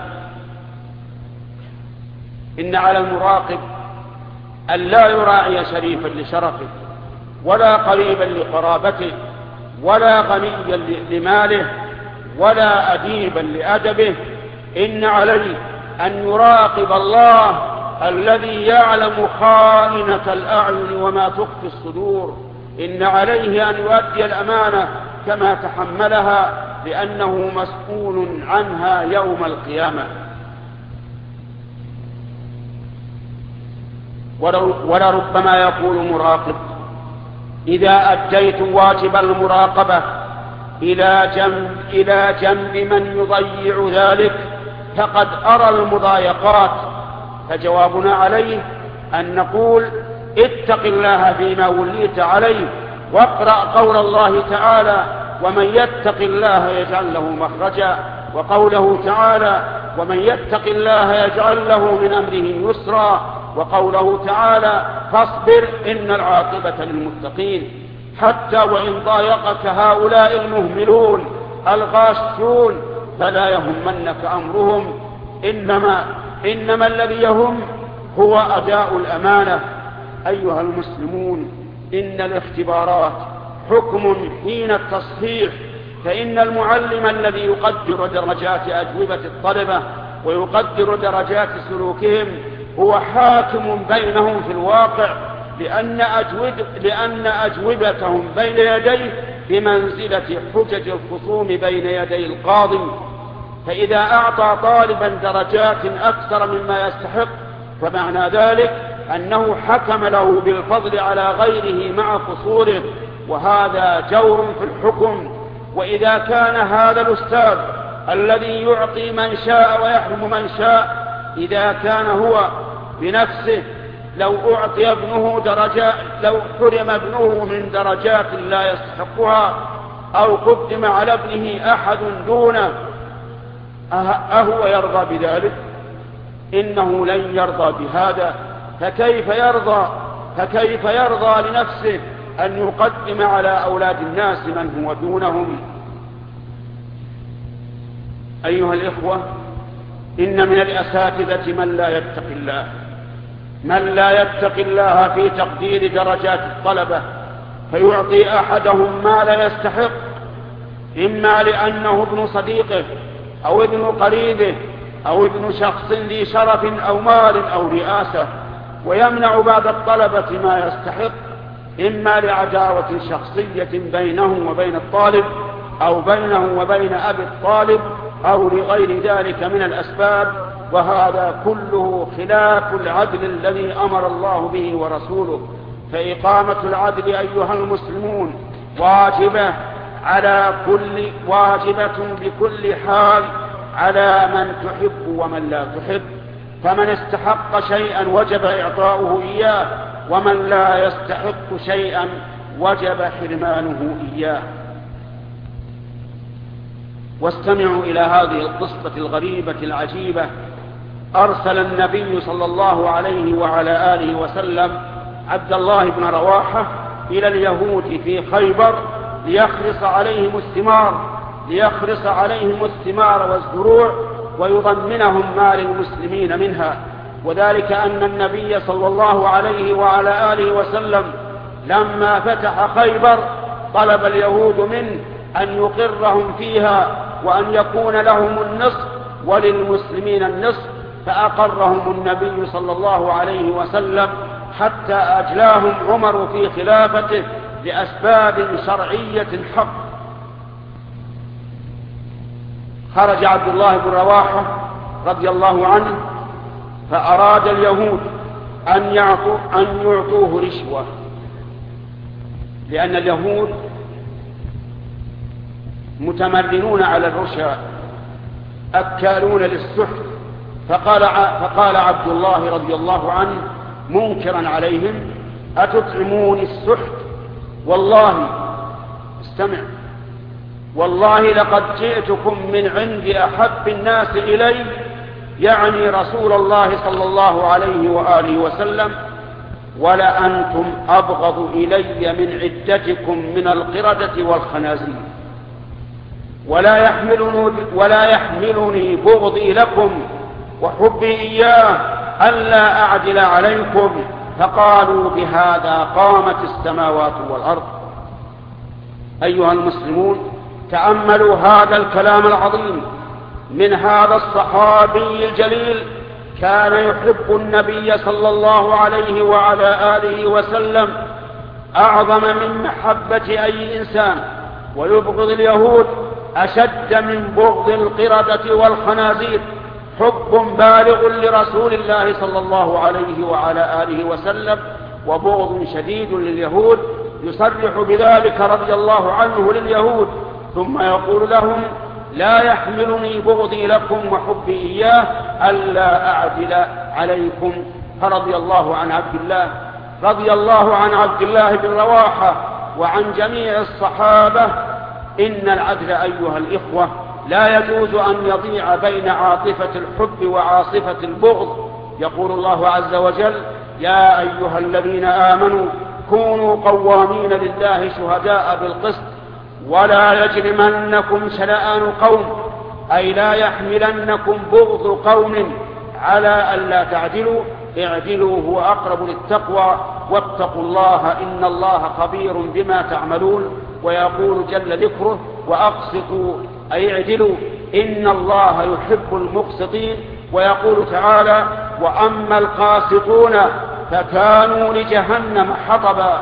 إن على المراقب أن لا يراعي شريفا لشرفه، ولا قريبا لقرابته، ولا غنيا لماله، ولا أديبا لأدبه. إن عليه أن يراقب الله الذي يعلم خائنة الأعين وما تخفي الصدور. إن عليه أن يؤدي الأمانة كما تحملها، لأنه مسؤول عنها يوم القيامة. ولربما يقول مراقب: إذا أديت واجب المراقبة إلى جنب, إلى جنب من يضيع ذلك فقد أرى المضايقات. فجوابنا عليه أن نقول: اتق الله فيما وليت عليه، واقرأ قول الله تعالى: ومن يتق الله يجعل له مخرجا، وقوله تعالى: ومن يتق الله يجعل له من أمره يسرا. وقوله تعالى فاصبر إن العاقبة للمتقين. حتى وإن ضايقك هؤلاء المهملون الغاشون فلا يهمنك أمرهم، إنما, إنما الذي يهم هو أداء الأمانة. أيها المسلمون، إن الاختبارات حكم حين التصحيح، فإن المعلم الذي يقدر درجات أجوبة الطلبة ويقدر درجات سلوكهم هو حاكم بينهم في الواقع، لأن, أجوب لأن أجوبتهم بين يديه بمنزلة حجج الخصوم بين يدي القاضي. فإذا أعطى طالبا درجات أكثر مما يستحق فمعنى ذلك أنه حكم له بالفضل على غيره مع قصوره، وهذا جور في الحكم. وإذا كان هذا الأستاذ الذي يعطي من شاء ويحرم من شاء، إذا كان هو بنفسه لو أعطي ابنه درجات، لو حرم ابنه من درجات لا يستحقها أو قدم على ابنه أحد دونه، أهو يرضى بذلك؟ إنه لن يرضى بهذا. فكيف يرضى فكيف يرضى لنفسه أن يقدم على أولاد الناس من هو دونهم؟ أيها الإخوة، إن من الأساتذة من لا يتقي الله من لا يتقي الله في تقدير درجات الطلبة، فيعطي أحدهم ما لا يستحق، إما لأنه ابن صديقه أو ابن قريبه أو ابن شخص ذي شرف أو مال أو رئاسة، ويمنع بعض الطلبة ما يستحق، إما لعداوة شخصية بينه وبين الطالب أو بينه وبين أبي الطالب أو لغير ذلك من الأسباب. وهذا كله خلاف العدل الذي أمر الله به ورسوله. فإقامة العدل أيها المسلمون واجبة على كل واجبة بكل حال على من تحب ومن لا تحب، فمن استحق شيئا وجب إعطاؤه إياه، ومن لا يستحق شيئا وجب حرمانه إياه. واستمعوا إلى هذه القصة الغريبة العجيبة. أرسل النبي صلى الله عليه وعلى آله وسلم عبد الله بن رواحة إلى اليهود في خيبر ليخرص عليهم الثمار ليخرص عليهم الثمار والزروع ويضمنهم ما للمسلمين منها. وذلك أن النبي صلى الله عليه وعلى آله وسلم لما فتح خيبر طلب اليهود منه أن يقرهم فيها وأن يكون لهم النصف وللمسلمين النصف، فأقرهم النبي صلى الله عليه وسلم حتى أجلاهم عمر في خلافته لأسباب شرعية حق. خرج عبد الله بن رواحة رضي الله عنه فأراد اليهود أن يعطوا أن يعطوه رشوة، لأن اليهود متمرنون على الرشا أكالون للسحت. فقال فقال عبد الله رضي الله عنه منكرا عليهم أتطعمون السحت؟ والله استمع والله لقد جئتكم من عند أحب الناس إلي، يعني رسول الله صلى الله عليه وآله وسلم، ولأنتم أبغض إلي من عدتكم من القردة والخنازير، ولا يحملني, ولا يحملني بغضي لكم وحبي إياه ألا أعدل عليكم. فقالوا بهذا قامت السماوات والأرض. أيها المسلمون، تأملوا هذا الكلام العظيم من هذا الصحابي الجليل، كان يحب النبي صلى الله عليه وعلى آله وسلم أعظم من محبة أي إنسان، ويبغض اليهود أشد من بغض القردة والخنازير، حب بالغ لرسول الله صلى الله عليه وعلى آله وسلم وبغض شديد لليهود. يصرح بذلك رضي الله عنه لليهود ثم يقول لهم لا يحملني بغضي لكم وحبي إياه ألا أعدل عليكم. فرضي الله عن عبد الله رضي الله عن عبد الله بن رواحة وعن جميع الصحابة. إن العدل أيها الإخوة لا يجوز أن يضيع بين عاطفة الحب وعاصفة البغض. يقول الله عز وجل: يا أيها الذين آمنوا كونوا قوامين لله شهداء بالقسط ولا يجرمنكم شنآن قوم، أي لا يحملنكم بغض قوم على ألا تعدلوا، اعدلوا هو أقرب للتقوى، واتقوا الله إن الله خبير بما تعملون. ويقول جل ذكره: وأقسطوا أي اعدلوا إن الله يحب المقسطين. ويقول تعالى: وأما القاسطون فكانوا لجهنم حطبا.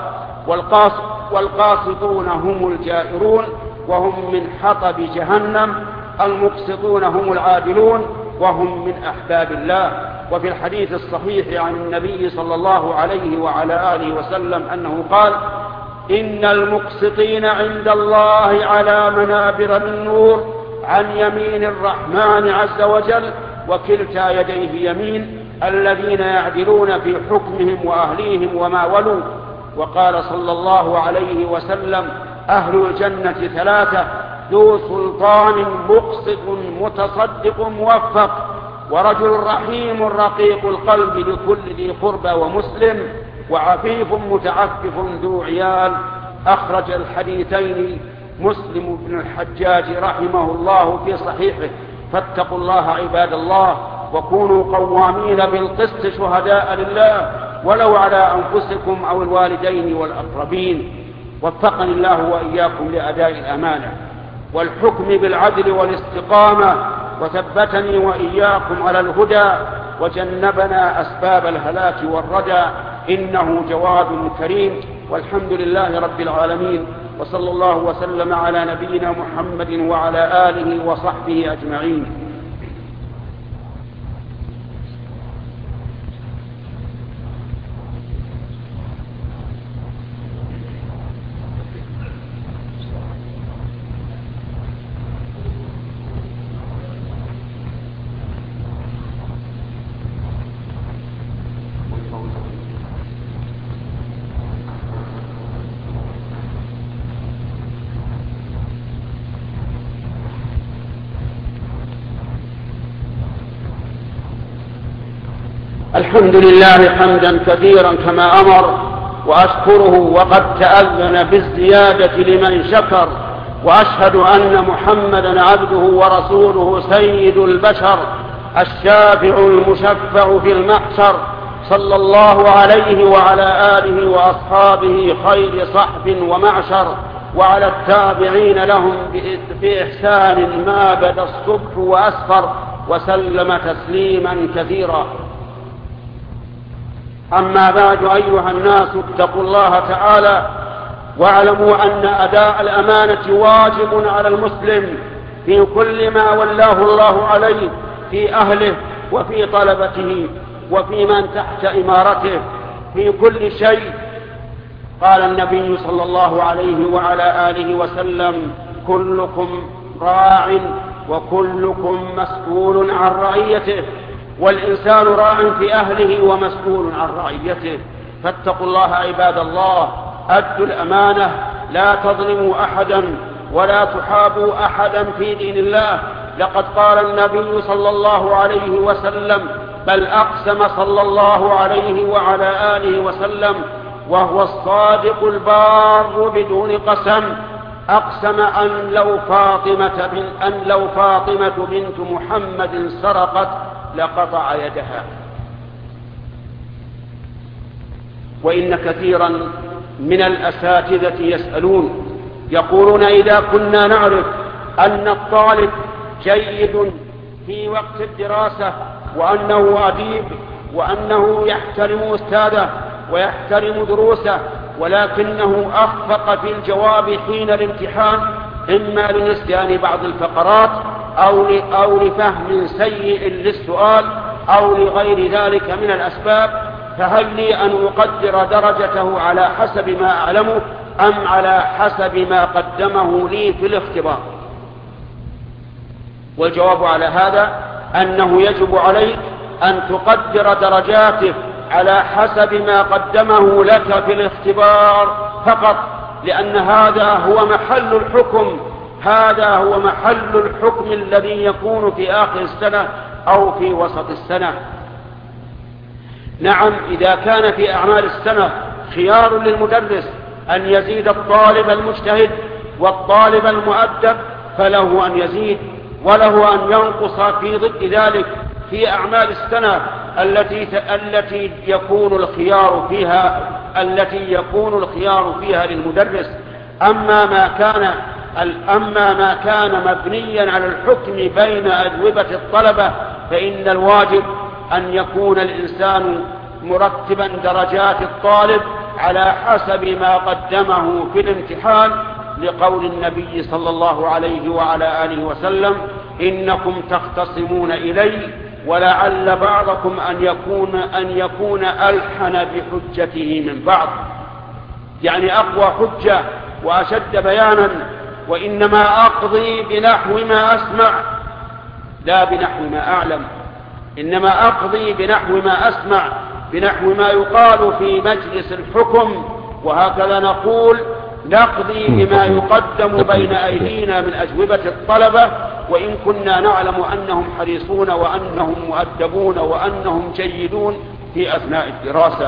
والقاسطون هم الجائرون وهم من حطب جهنم، المقسطون هم العادلون وهم من أحباب الله. وفي الحديث الصحيح عن النبي صلى الله عليه وعلى آله وسلم أنه قال: إن المقسطين عند الله على منابر من نور عن يمين الرحمن عز وجل، وكلتا يديه يمين، الذين يعدلون في حكمهم وأهليهم وما ولوا. وقال صلى الله عليه وسلم: أهل الجنة ثلاثة: ذو سلطان مقسط متصدق موفق، ورجل رحيم رقيق القلب لكل ذي قربى ومسلم، وعفيف متعفف ذو عيال. أخرج الحديثين مسلم بن الحجاج رحمه الله في صحيحه. فاتقوا الله عباد الله، وكونوا قوامين بالقسط شهداء لله ولو على أنفسكم أو الوالدين والأقربين. وفقني الله وإياكم لأداء الأمانة والحكم بالعدل والاستقامة، وثبتني وإياكم على الهدى، وجنبنا أسباب الهلاك والردى، إنه جواد كريم. والحمد لله رب العالمين، وصلى الله وسلم على نبينا محمد وعلى آله وصحبه أجمعين. الحمد لله حمدا كثيرا كما أمر، وأشكره وقد تأذن بالزيادة لمن شكر، وأشهد أن محمدا عبده ورسوله سيد البشر الشافع المشفع في المحشر، صلى الله عليه وعلى آله وأصحابه خير صحب ومعشر، وعلى التابعين لهم بإحسان ما بدا الصبح وأسفر، وسلم تسليما كثيرا. أما بعد، أيها الناس اتقوا الله تعالى، واعلموا أن أداء الأمانة واجب على المسلم في كل ما ولاه الله عليه، في أهله وفي طلبته وفي من تحت إمارته، في كل شيء. قال النبي صلى الله عليه وعلى آله وسلم: كلكم راع وكلكم مسؤول عن رعيته، والإنسان راع في أهله ومسؤول عن رعيته. فاتقوا الله عباد الله، أدوا الأمانة، لا تظلموا أحدا ولا تحابوا أحدا في دين الله. لقد قال النبي صلى الله عليه وسلم، بل أقسم صلى الله عليه وعلى آله وسلم وهو الصادق البار بدون قسم، أقسم أن لو فاطمة بن أن لو فاطمة بنت محمد سرقت لقطع يدها. وإن كثيرا من الأساتذة يسألون يقولون: إذا كنا نعرف أن الطالب جيد في وقت الدراسة، وأنه أديب، وأنه يحترم أستاذه ويحترم دروسه، ولكنه أخفق في الجواب حين الامتحان، إما لنسيان بعض الفقرات أو لفهم سيء للسؤال أو لغير ذلك من الأسباب، فهل لي أن أقدر درجته على حسب ما أعلمه أم على حسب ما قدمه لي في الاختبار؟ والجواب على هذا أنه يجب عليك أن تقدر درجاته على حسب ما قدمه لك في الاختبار فقط، لأن هذا هو محل الحكم. هذا هو محل الحكم الذي يكون في آخر السنة أو في وسط السنة. نعم، إذا كان في أعمال السنة خيار للمدرس أن يزيد الطالب المجتهد والطالب المؤدب فله أن يزيد، وله أن ينقص في ضد ذلك في أعمال السنة التي التي يكون الخيار فيها التي يكون الخيار فيها للمدرس. أما ما كان أما ما كان مبنيا على الحكم بين أجوبة الطلبة فإن الواجب أن يكون الإنسان مرتبا درجات الطالب على حسب ما قدمه في الامتحان، لقول النبي صلى الله عليه وعلى آله وسلم: إنكم تختصمون إلي ولعل بعضكم أن يكون, أن يكون ألحن بحجته من بعض، يعني أقوى حجة وأشد بيانا. وإنما أقضي بنحو ما أسمع لا بنحو ما أعلم، إنما أقضي بنحو ما أسمع، بنحو ما يقال في مجلس الحكم. وهكذا نقول نقضي بما يقدم بين أيدينا من أجوبة الطلبة، وإن كنا نعلم أنهم حريصون وأنهم مؤدبون وأنهم جيدون في أثناء الدراسة.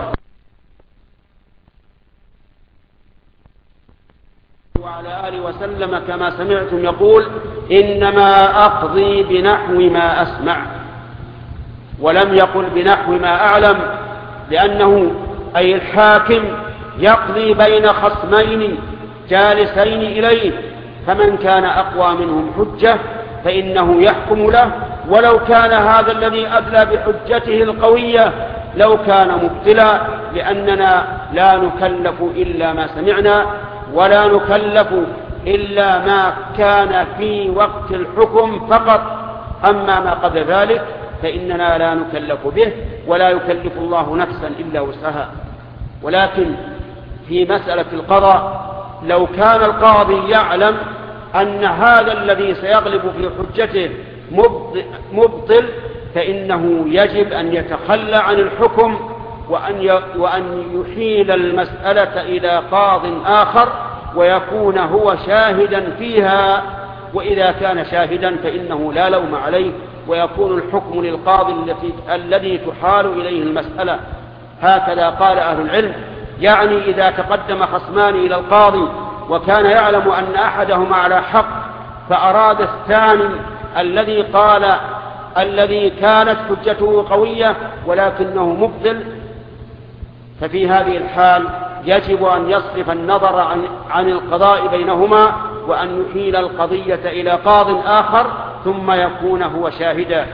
وعلى آله وسلم كما سمعتم يقول: إنما أقضي بنحو ما أسمع، ولم يقل بنحو ما أعلم، لأنه أي الحاكم يقضي بين خصمين جالسين إليه، فمن كان أقوى منهم حجة فإنه يحكم له، ولو كان هذا الذي أدلى بحجته القوية لو كان مبتلا، لأننا لا نكلف إلا ما سمعنا، ولا نكلف إلا ما كان في وقت الحكم فقط. أما ما قبل ذلك فإننا لا نكلف به، ولا يكلف الله نفسا إلا وسعها. ولكن في مسألة القضاء لو كان القاضي يعلم أن هذا الذي سيغلب في حجته مبطل فإنه يجب أن يتخلى عن الحكم وأن وأن يحيل المسألة إلى قاض آخر ويكون هو شاهدا فيها. وإذا كان شاهدا فإنه لا لوم عليه، ويكون الحكم للقاضي الذي تحال إليه المسألة. هكذا قال أهل العلم، يعني إذا تقدم خصمان إلى القاضي وكان يعلم أن أحدهما على حق فأراد الثاني الذي قال الذي كانت حجته قوية ولكنه مبطل، ففي هذه الحال يجب أن يصرف النظر عن, عن القضاء بينهما، وأن يحيل القضية إلى قاض آخر ثم يكون هو شاهدا.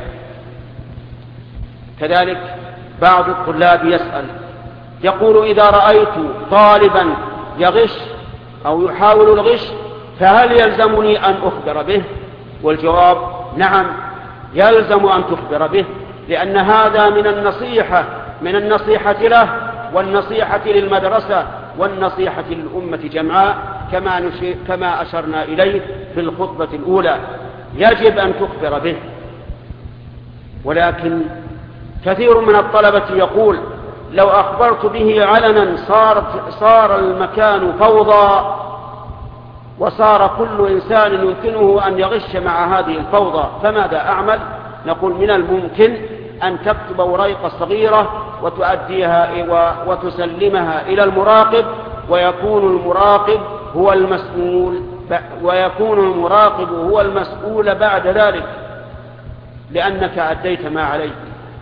كذلك بعض الطلاب يسأل يقول: إذا رأيت طالبا يغش أو يحاول الغش فهل يلزمني أن أخبر به؟ والجواب: نعم، يلزم أن تخبر به، لأن هذا من النصيحة من النصيحة له والنصيحة للمدرسة والنصيحة للأمة جمعاء، كما, كما أشرنا إليه في الخطبة الأولى. يجب أن تخبر به. ولكن كثير من الطلبة يقول: لو أخبرت به علنا صارت صار المكان فوضى، وصار كل إنسان يمكنه أن يغش مع هذه الفوضى، فماذا أعمل؟ نقول: من الممكن أن تكتب ورقة صغيرة وتؤديها وتسلمها إلى المراقب، ويكون المراقب هو المسؤول ويكون المراقب هو المسؤول بعد ذلك، لأنك أديت ما عليك.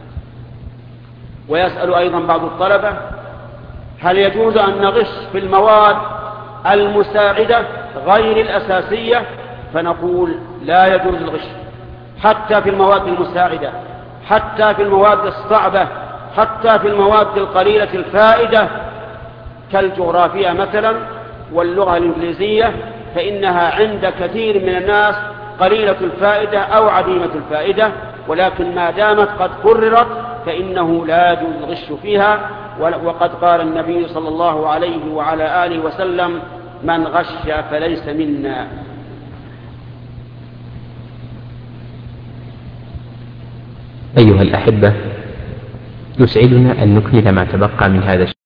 ويسأل أيضا بعض الطلبة: هل يجوز أن نغش في المواد المساعدة غير الأساسية؟ فنقول: لا يجوز الغش حتى في المواد المساعدة، حتى في المواد الصعبة، حتى في المواد القليلة الفائدة كالجغرافيا مثلا واللغة الإنجليزية، فإنها عند كثير من الناس قليلة الفائدة أو عديمة الفائدة، ولكن ما دامت قد قررت فإنه لا يجوز الغش فيها. وقد قال النبي صلى الله عليه وعلى آله وسلم: من غش فليس منا. أيها الأحبة، يسعدنا أن نكمل ما تبقى من هذا